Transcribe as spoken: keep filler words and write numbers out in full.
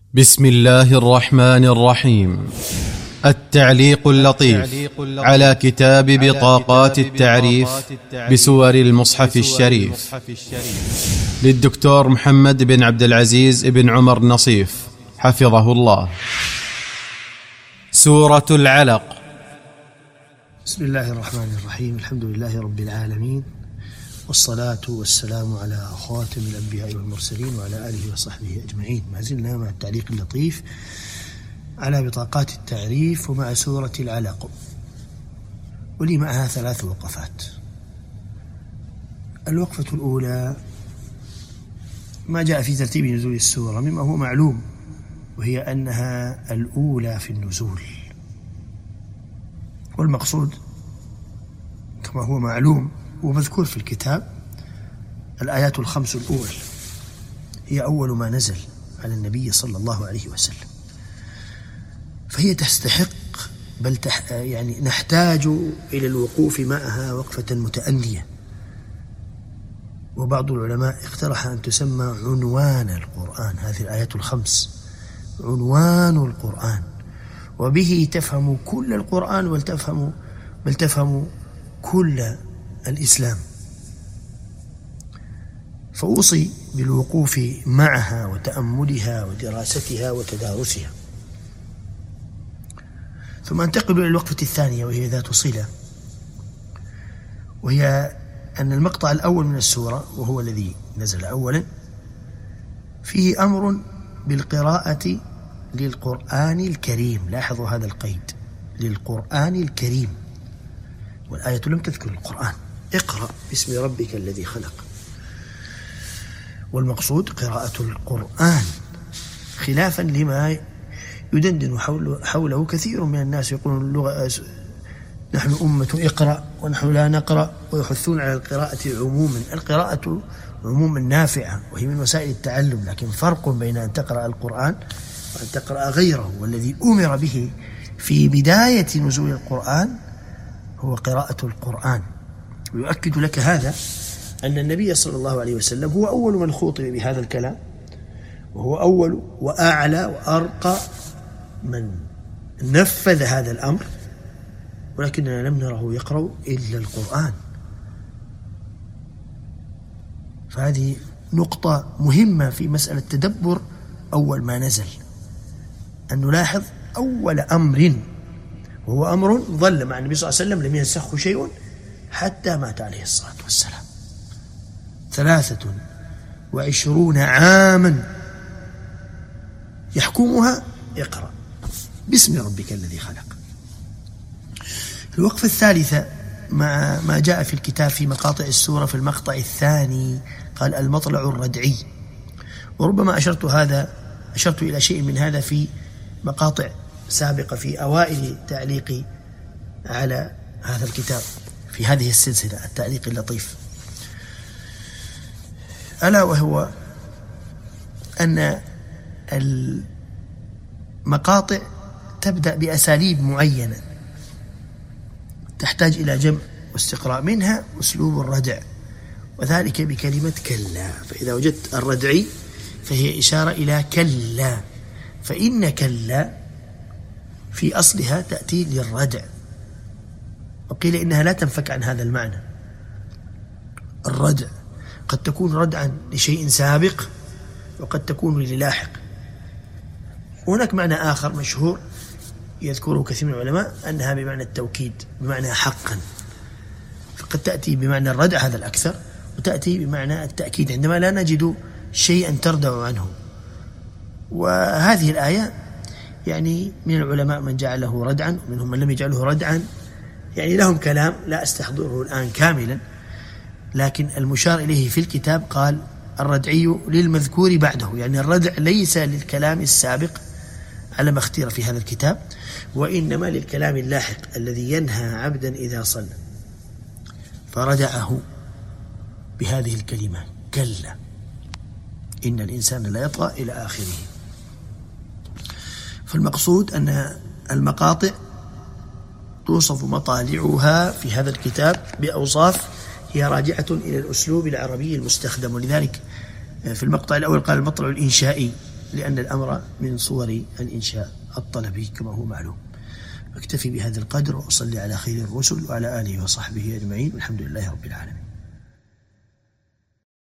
بسم الله الرحمن الرحيم. التعليق اللطيف على كتاب بطاقات التعريف بسور المصحف الشريف للدكتور محمد بن عبد العزيز بن عمر نصيف حفظه الله. سورة العلق. بسم الله الرحمن الرحيم. الحمد لله رب العالمين، والصلاة والسلام على خاتم الأنبياء والمرسلين وعلى آله وصحبه أجمعين. ما زلنا مع التعليق اللطيف على بطاقات التعريف ومع سورة العلق، ولي معها ثلاث وقفات. الوقفة الأولى ما جاء في ترتيب نزول السورة مما هو معلوم، وهي أنها الأولى في النزول، والمقصود كما هو معلوم ومذكور في الكتاب الآيات الخمس الأول هي أول ما نزل على النبي صلى الله عليه وسلم، فهي تستحق بل تح يعني نحتاج إلى الوقوف معها وقفة متأنية. وبعض العلماء اقترح أن تسمى عنوان القرآن، هذه الآيات الخمس عنوان القرآن، وبه تفهم كل القرآن وتفهم بل تفهم كل الإسلام. فأوصي بالوقوف معها وتأملها ودراستها وتدارسها. ثم انتقل إلى الوقفة الثانية وهي ذات صلة، وهي أن المقطع الأول من السورة وهو الذي نزل أولا فيه أمر بالقراءة للقرآن الكريم. لاحظوا هذا القيد، للقرآن الكريم، والآية لم تذكر القرآن. اقرأ باسم ربك الذي خلق، والمقصود قراءة القرآن، خلافا لما يدندن حوله, حوله كثير من الناس يقولون اللغة نحن أمة اقرأ ونحن لا نقرأ، ويحثون على القراءة عموما. القراءة عموما نافعة وهي من وسائل التعلم، لكن فرق بين أن تقرأ القرآن وأن تقرأ غيره، والذي أمر به في بداية نزول القرآن هو قراءة القرآن. ويؤكد لك هذا أن النبي صلى الله عليه وسلم هو أول من خوطب بهذا الكلام، وهو أول وأعلى وأرقى من نفذ هذا الأمر، ولكننا لم نره يقرأ إلا القرآن. فهذه نقطة مهمة في مسألة تدبر أول ما نزل، أن نلاحظ أول أمر، وهو أمر ظل مع النبي صلى الله عليه وسلم لم ينسخه شيء حتى مات عليه الصلاة والسلام، ثلاثة وعشرون عاما يحكمها اقرأ باسم ربك الذي خلق. الوقفة الثالثة مع ما جاء في الكتاب في مقاطع السورة في المقطع الثاني، قال المطلع الردعي، وربما أشرت هذا أشرت إلى شيء من هذا في مقاطع سابقة في أوائل تعليقي على هذا الكتاب في هذه السلسلة التعليق اللطيف، ألا وهو أن المقاطع تبدأ بأساليب معينة تحتاج إلى جمع واستقراء، منها أسلوب الردع، وذلك بكلمة كلا. فإذا وجدت الردعي فهي إشارة إلى كلا، فإن كلا في أصلها تأتي للردع، وقيل إنها لا تنفك عن هذا المعنى. الردع قد تكون ردعا لشيء سابق وقد تكون للاحق. وهناك معنى آخر مشهور يذكره كثير من العلماء أنها بمعنى التوكيد، بمعنى حقا، فقد تأتي بمعنى الردع هذا الأكثر، وتأتي بمعنى التأكيد عندما لا نجد شيئا تردع عنه. وهذه الآية يعني من العلماء من جعله ردعا ومنهم من لم يجعله ردعا، يعني لهم كلام لا أستحضره الآن كاملا، لكن المشار إليه في الكتاب قال الردعي للمذكور بعده، يعني الردع ليس للكلام السابق على ما اختير في هذا الكتاب، وإنما للكلام اللاحق الذي ينهى عبدا إذا صلى، فردعه بهذه الكلمة كلا إن الإنسان لا يطغى إلى آخره. فالمقصود أن المقاطع توصف مطالعها في هذا الكتاب بأوصاف هي راجعة إلى الأسلوب العربي المستخدم، ولذلك في المقطع الأول قال المطلع الإنشائي، لأن الأمر من صور الإنشاء الطلبي كما هو معلوم. أكتفي بهذا القدر وأصلي على خير الرسل وعلى آله وصحبه أجمعين والحمد لله رب العالمين.